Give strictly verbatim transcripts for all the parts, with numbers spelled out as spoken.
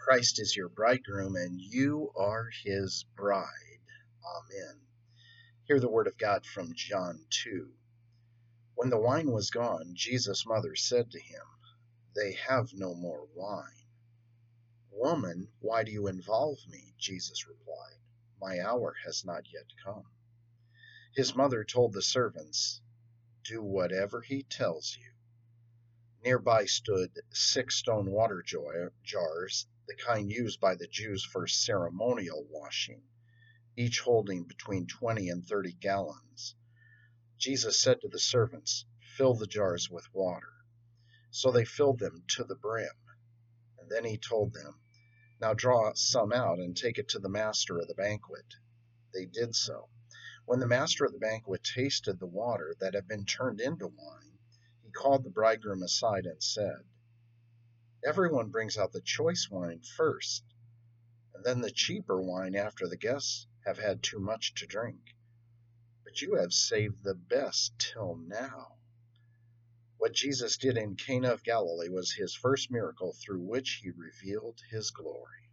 Christ is your bridegroom, and you are his bride. Amen. Hear the word of God from John two. When the wine was gone, Jesus' mother said to him, "They have no more wine." "Woman, why do you involve me?" Jesus replied. "My hour has not yet come." His mother told the servants, "Do whatever he tells you." Nearby stood six stone water jars, the kind used by the Jews for ceremonial washing, each holding between twenty and thirty gallons. Jesus said to the servants, "Fill the jars with water." So they filled them to the brim. And then he told them, "Now draw some out and take it to the master of the banquet." They did so. When the master of the banquet tasted the water that had been turned into wine, he called the bridegroom aside and said, "Everyone brings out the choice wine first, and then the cheaper wine after the guests have had too much to drink. But you have saved the best till now." What Jesus did in Cana of Galilee was his first miracle through which he revealed his glory.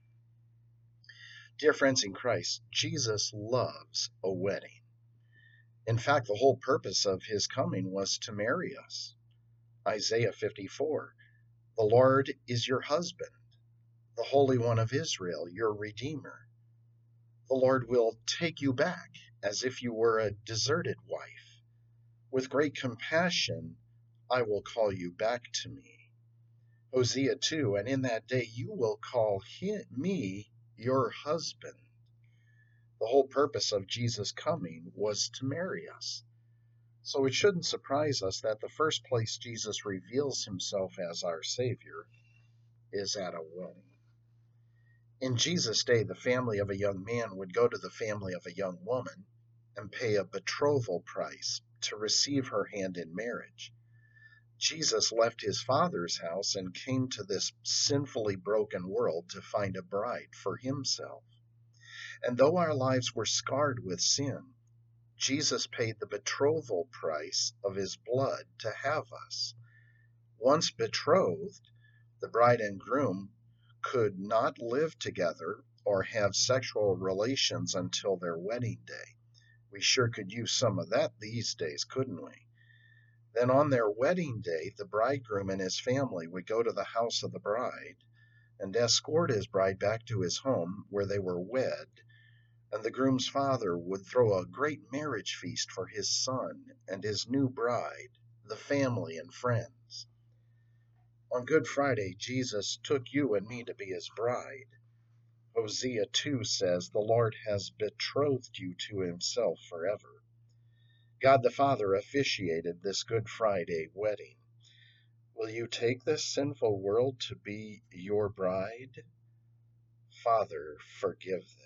Dear friends in Christ, Jesus loves a wedding. In fact, the whole purpose of his coming was to marry us. Isaiah fifty-four, "The Lord is your husband, the Holy One of Israel, your Redeemer. The Lord will take you back as if you were a deserted wife. With great compassion, I will call you back to me." Hosea two, "And in that day you will call him, me your husband." The whole purpose of Jesus' coming was to marry us. So it shouldn't surprise us that the first place Jesus reveals himself as our Savior is at a wedding. In Jesus' day, the family of a young man would go to the family of a young woman and pay a betrothal price to receive her hand in marriage. Jesus left his Father's house and came to this sinfully broken world to find a bride for himself. And though our lives were scarred with sin, Jesus paid the betrothal price of his blood to have us. Once betrothed, the bride and groom could not live together or have sexual relations until their wedding day. We sure could use some of that these days, couldn't we? Then on their wedding day, the bridegroom and his family would go to the house of the bride and escort his bride back to his home where they were wed, and the groom's father would throw a great marriage feast for his son and his new bride, the family and friends. On Good Friday, Jesus took you and me to be his bride. Hosea two says, "The Lord has betrothed you to himself forever." God the Father officiated this Good Friday wedding. Will you take this sinful world to be your bride? Father, forgive them.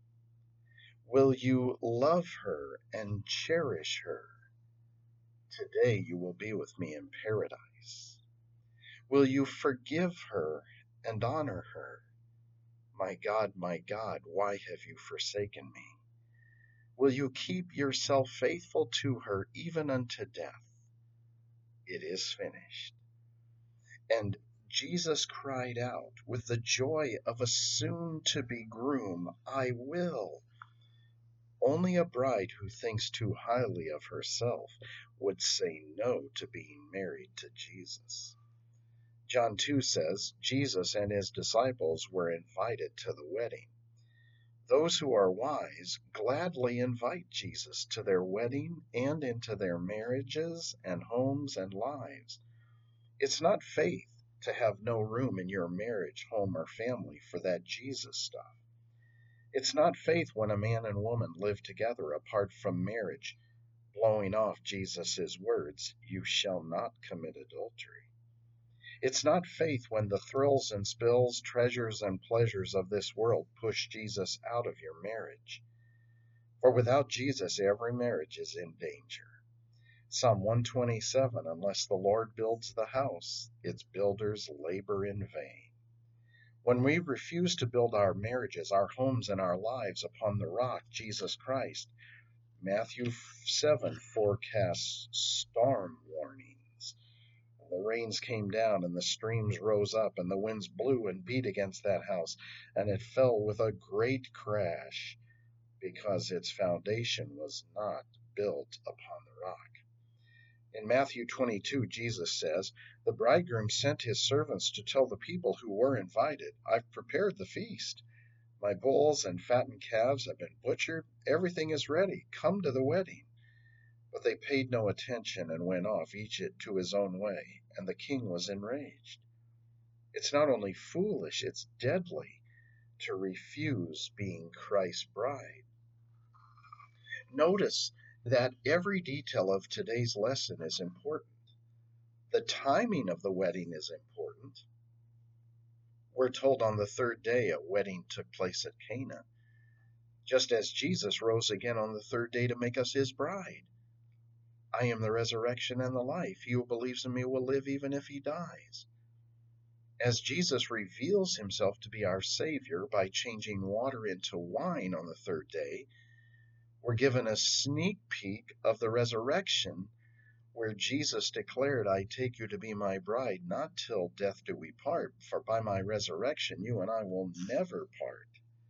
Will you love her and cherish her? Today you will be with me in paradise. Will you forgive her and honor her? My God, my God, why have you forsaken me? Will you keep yourself faithful to her even unto death? It is finished. And Jesus cried out with the joy of a soon-to-be groom, "I will." Only a bride who thinks too highly of herself would say no to being married to Jesus. John two says, Jesus and his disciples were invited to the wedding. Those who are wise gladly invite Jesus to their wedding and into their marriages and homes and lives. It's not faith to have no room in your marriage, home, or family for that Jesus stuff. It's not faith when a man and woman live together apart from marriage, blowing off Jesus' words, "You shall not commit adultery." It's not faith when the thrills and spills, treasures and pleasures of this world push Jesus out of your marriage. For without Jesus, every marriage is in danger. Psalm one twenty-seven, "Unless the Lord builds the house, its builders labor in vain." When we refuse to build our marriages, our homes, and our lives upon the rock, Jesus Christ, Matthew seven forecasts storm warnings. The rains came down, and the streams rose up, and the winds blew and beat against that house, and it fell with a great crash, because its foundation was not built upon the rock. In Matthew twenty-two, Jesus says, "The bridegroom sent his servants to tell the people who were invited, 'I've prepared the feast. My bulls and fattened calves have been butchered. Everything is ready. Come to the wedding.' But they paid no attention and went off, each to his own way, and the king was enraged." It's not only foolish, it's deadly to refuse being Christ's bride. Notice that every detail of today's lesson is important. The timing of the wedding is important. We're told on the third day a wedding took place at Cana, just as Jesus rose again on the third day to make us his bride. "I am the resurrection and the life. He who believes in me will live even if he dies." As Jesus reveals himself to be our Savior by changing water into wine on the third day, we're given a sneak peek of the resurrection, where Jesus declared, "I take you to be my bride, not till death do we part, for by my resurrection you and I will never part."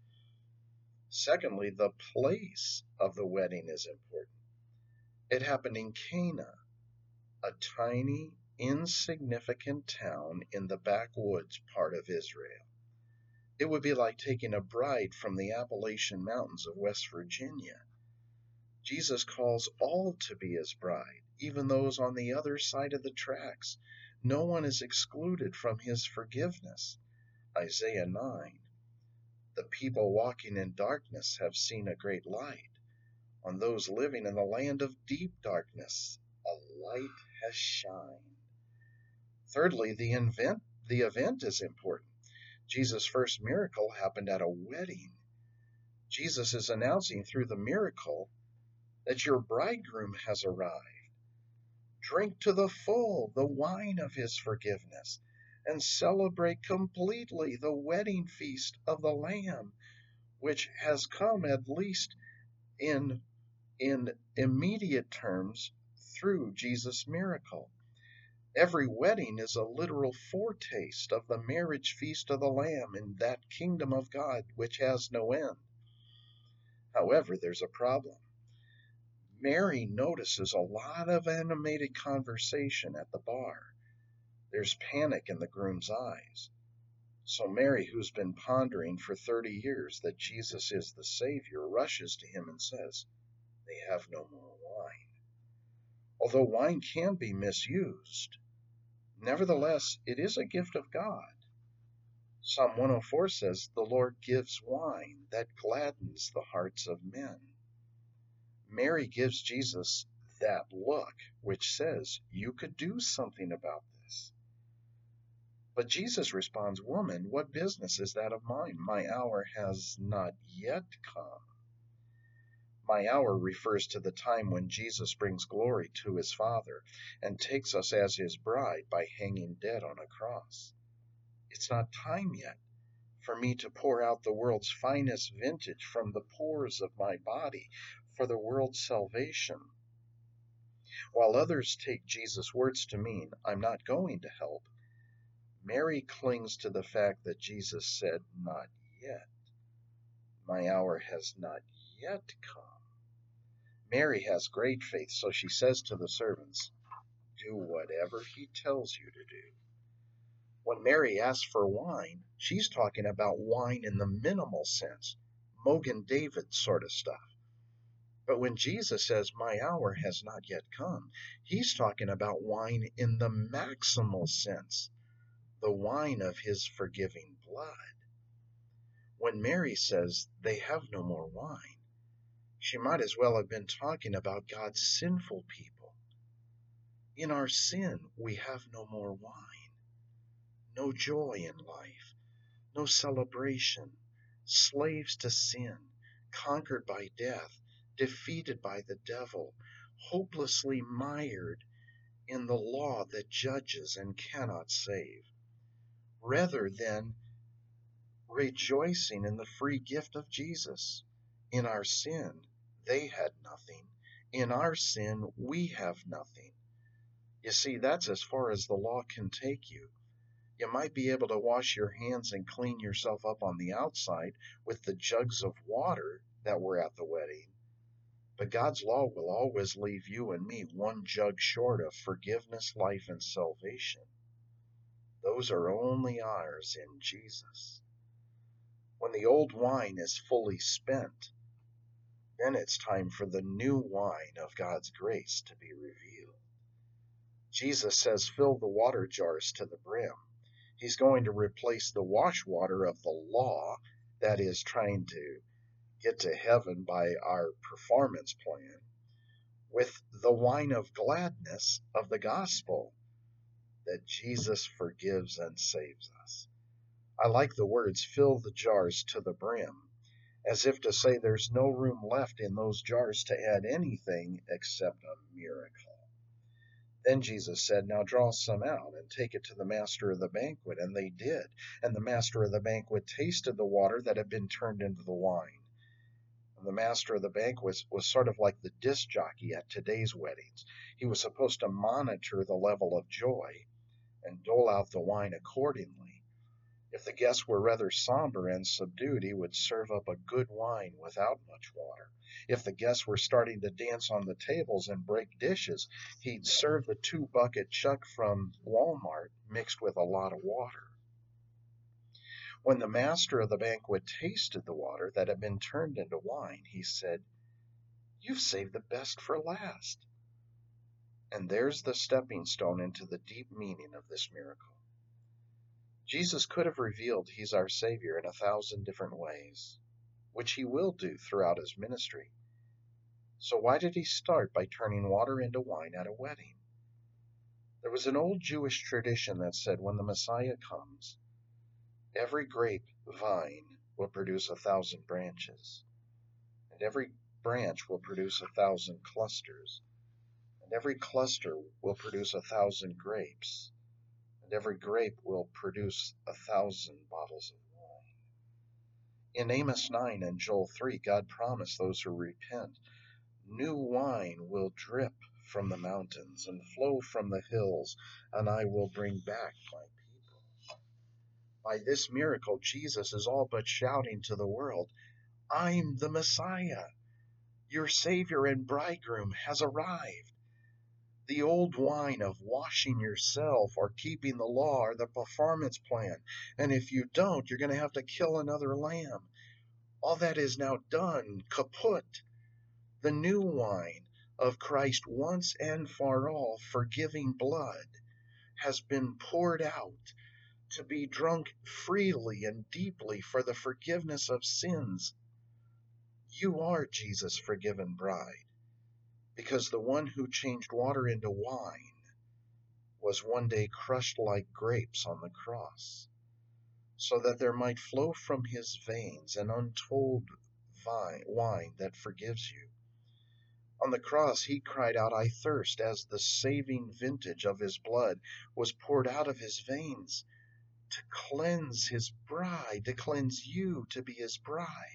Secondly, the place of the wedding is important. It happened in Cana, a tiny, insignificant town in the backwoods part of Israel. It would be like taking a bride from the Appalachian Mountains of West Virginia. Jesus calls all to be his bride, even those on the other side of the tracks. No one is excluded from his forgiveness. Isaiah nine. "The people walking in darkness have seen a great light. On those living in the land of deep darkness, a light has shined." Thirdly, the event, the event is important. Jesus' first miracle happened at a wedding. Jesus is announcing through the miracle that your bridegroom has arrived. Drink to the full the wine of his forgiveness, and celebrate completely the wedding feast of the Lamb, which has come, at least in, in immediate terms, through Jesus' miracle. Every wedding is a literal foretaste of the marriage feast of the Lamb in that kingdom of God which has no end. However, there's a problem. Mary notices a lot of animated conversation at the bar. There's panic in the groom's eyes. So Mary, who's been pondering for thirty years that Jesus is the Savior, rushes to him and says, "They have no more wine." Although wine can be misused, nevertheless, it is a gift of God. Psalm one oh four says, "The Lord gives wine that gladdens the hearts of men." Mary gives Jesus that look, which says, "You could do something about this." But Jesus responds, "Woman, what business is that of mine? My hour has not yet come." My hour refers to the time when Jesus brings glory to his Father and takes us as his bride by hanging dead on a cross. It's not time yet for me to pour out the world's finest vintage from the pores of my body for the world's salvation. While others take Jesus' words to mean, "I'm not going to help," Mary clings to the fact that Jesus said, "Not yet. My hour has not yet come." Mary has great faith, so she says to the servants, "Do whatever he tells you to do." When Mary asks for wine, she's talking about wine in the minimal sense, Mogen David sort of stuff. But when Jesus says, "My hour has not yet come," he's talking about wine in the maximal sense, the wine of his forgiving blood. When Mary says they have no more wine, she might as well have been talking about God's sinful people. In our sin, we have no more wine, no joy in life, no celebration, slaves to sin, conquered by death, defeated by the devil, hopelessly mired in the law that judges and cannot save. Rather than rejoicing in the free gift of Jesus. In our sin, they had nothing. In our sin, we have nothing. You see, that's as far as the law can take you. You might be able to wash your hands and clean yourself up on the outside with the jugs of water that were at the wedding, but God's law will always leave you and me one jug short of forgiveness, life, and salvation. Those are only ours in Jesus. When the old wine is fully spent, then it's time for the new wine of God's grace to be revealed. Jesus says, fill the water jars to the brim. He's going to replace the wash water of the law, that is, trying to get to heaven by our performance plan, with the wine of gladness of the gospel, that Jesus forgives and saves us. I like the words, fill the jars to the brim, as if to say there's no room left in those jars to add anything except a miracle. Then Jesus said, now draw some out and take it to the master of the banquet. And they did. And the master of the banquet tasted the water that had been turned into the wine. And the master of the banquet was sort of like the disc jockey at today's weddings. He was supposed to monitor the level of joy and dole out the wine accordingly. If the guests were rather somber and subdued, he would serve up a good wine without much water. If the guests were starting to dance on the tables and break dishes, he'd serve the two-bucket chuck from Walmart mixed with a lot of water. When the master of the banquet tasted the water that had been turned into wine, he said, you've saved the best for last. And there's the stepping stone into the deep meaning of this miracle. Jesus could have revealed he's our Savior in a thousand different ways, which he will do throughout his ministry. So why did he start by turning water into wine at a wedding? There was an old Jewish tradition that said when the Messiah comes, every grape vine will produce a thousand branches, and every branch will produce a thousand clusters, and every cluster will produce a thousand grapes, and every grape will produce a thousand bottles of wine. In Amos nine and Joel three, God promised those who repent, new wine will drip from the mountains and flow from the hills, and I will bring back my people. By this miracle, Jesus is all but shouting to the world, I'm the Messiah. Your Savior and Bridegroom has arrived. The old wine of washing yourself or keeping the law or the performance plan, and if you don't, you're going to have to kill another lamb. All that is now done, kaput. The new wine of Christ once and for all forgiving blood has been poured out to be drunk freely and deeply for the forgiveness of sins. You are Jesus' forgiven bride, because the one who changed water into wine was one day crushed like grapes on the cross, so that there might flow from his veins an untold vine, wine that forgives you. On the cross, he cried out, I thirst, as the saving vintage of his blood was poured out of his veins to cleanse his bride, to cleanse you to be his bride.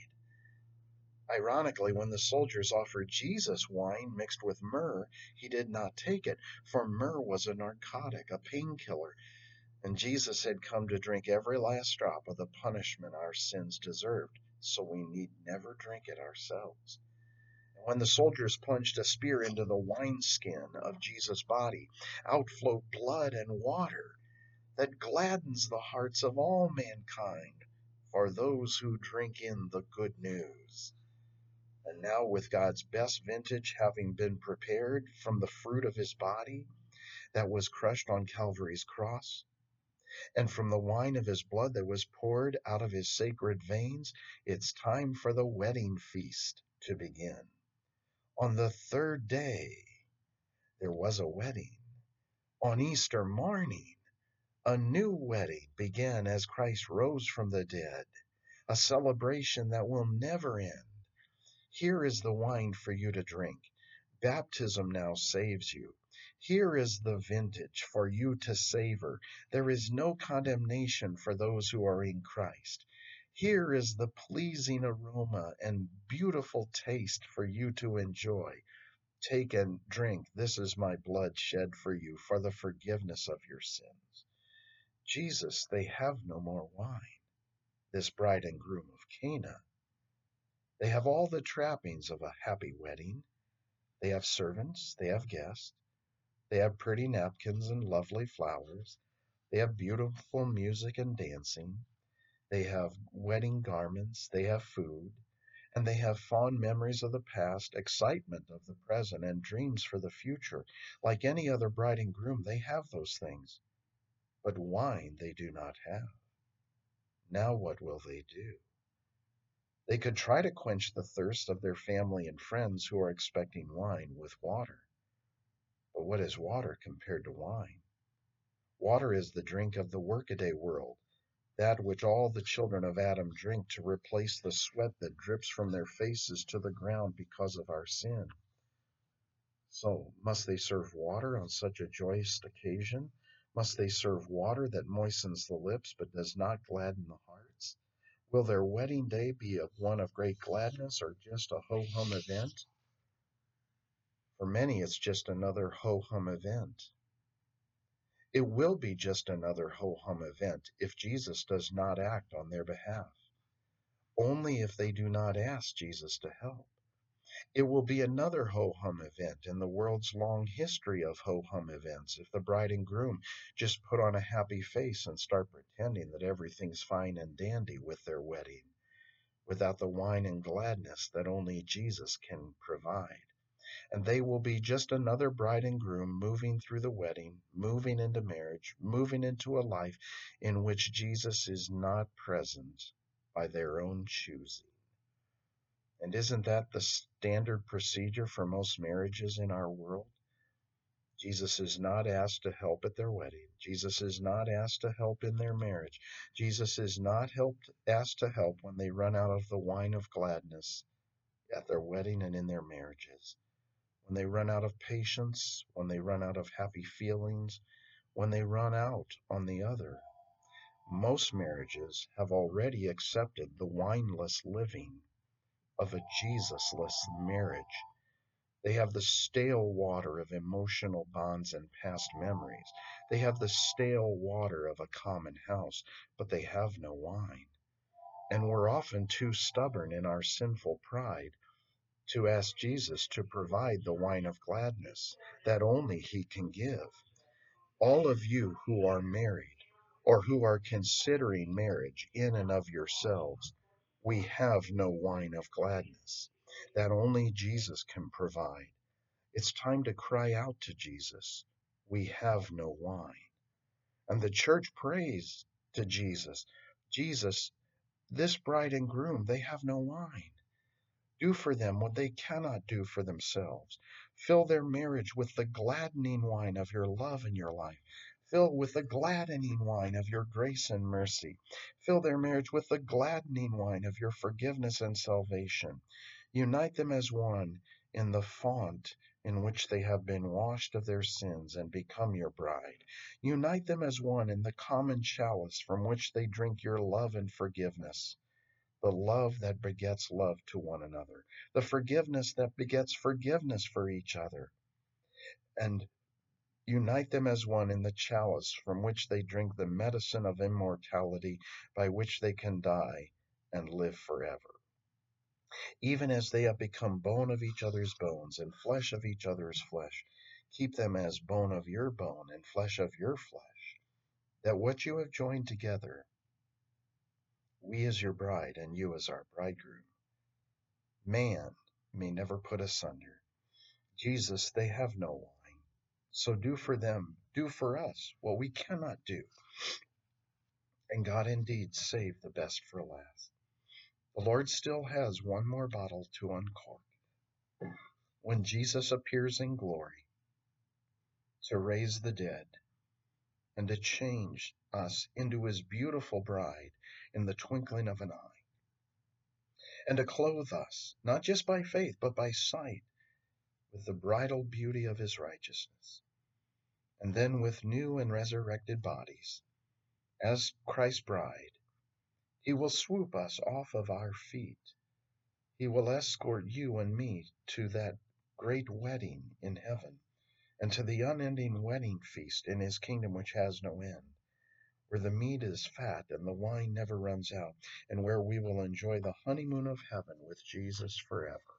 Ironically, when the soldiers offered Jesus wine mixed with myrrh, he did not take it, for myrrh was a narcotic, a painkiller, and Jesus had come to drink every last drop of the punishment our sins deserved, so we need never drink it ourselves. And when the soldiers plunged a spear into the wineskin of Jesus' body, out flowed blood and water that gladdens the hearts of all mankind for those who drink in the good news. And now, with God's best vintage having been prepared from the fruit of his body that was crushed on Calvary's cross, and from the wine of his blood that was poured out of his sacred veins, it's time for the wedding feast to begin. On the third day, there was a wedding. On Easter morning, a new wedding began as Christ rose from the dead, a celebration that will never end. Here is the wine for you to drink. Baptism now saves you. Here is the vintage for you to savor. There is no condemnation for those who are in Christ. Here is the pleasing aroma and beautiful taste for you to enjoy. Take and drink. This is my blood shed for you for the forgiveness of your sins. Jesus, they have no more wine. This bride and groom of Cana, they have all the trappings of a happy wedding. They have servants, they have guests, they have pretty napkins and lovely flowers. They have beautiful music and dancing. They have wedding garments, they have food, and they have fond memories of the past, excitement of the present, and dreams for the future. Like any other bride and groom, they have those things. But wine they do not have. Now what will they do? They could try to quench the thirst of their family and friends who are expecting wine with water. But what is water compared to wine? Water is the drink of the workaday world, that which all the children of Adam drink to replace the sweat that drips from their faces to the ground because of our sin. So, must they serve water on such a joyous occasion? Must they serve water that moistens the lips but does not gladden the hearts? Will their wedding day be one of great gladness or just a ho-hum event? For many, it's just another ho-hum event. It will be just another ho-hum event if Jesus does not act on their behalf. Only if they do not ask Jesus to help. It will be another ho-hum event in the world's long history of ho-hum events if the bride and groom just put on a happy face and start pretending that everything's fine and dandy with their wedding, without the wine and gladness that only Jesus can provide. And they will be just another bride and groom moving through the wedding, moving into marriage, moving into a life in which Jesus is not present by their own choosing. And isn't that the standard procedure for most marriages in our world? Jesus is not asked to help at their wedding. Jesus is not asked to help in their marriage. Jesus is not helped, asked to help when they run out of the wine of gladness at their wedding and in their marriages. When they run out of patience, when they run out of happy feelings, when they run out on the other. Most marriages have already accepted the wineless living of a Jesusless marriage. They have the stale water of emotional bonds and past memories. They have the stale water of a common house, but they have no wine. And we're often too stubborn in our sinful pride to ask Jesus to provide the wine of gladness that only He can give. All of you who are married or who are considering marriage in and of yourselves, we have no wine of gladness that only Jesus can provide. It's time to cry out to Jesus. We have no wine. And the church prays to Jesus. Jesus, this bride and groom, they have no wine. Do for them what they cannot do for themselves. Fill their marriage with the gladdening wine of your love in your life. Fill with the gladdening wine of your grace and mercy. Fill their marriage with the gladdening wine of your forgiveness and salvation. Unite them as one in the font in which they have been washed of their sins and become your bride. Unite them as one in the common chalice from which they drink your love and forgiveness. The love that begets love to one another, the forgiveness that begets forgiveness for each other, and unite them as one in the chalice from which they drink the medicine of immortality by which they can die and live forever. Even as they have become bone of each other's bones and flesh of each other's flesh, keep them as bone of your bone and flesh of your flesh, that what you have joined together, we as your bride and you as our bridegroom, man may never put asunder. Jesus, they have no wine. So do for them, do for us what we cannot do. And God indeed saved the best for last. The Lord still has one more bottle to uncork. When Jesus appears in glory to raise the dead and to change us into His beautiful bride in the twinkling of an eye, and to clothe us, not just by faith, but by sight, with the bridal beauty of His righteousness, and then with new and resurrected bodies, as Christ's bride, He will swoop us off of our feet. He will escort you and me to that great wedding in heaven, and to the unending wedding feast in his kingdom which has no end, where the meat is fat and the wine never runs out, and where we will enjoy the honeymoon of heaven with Jesus forever.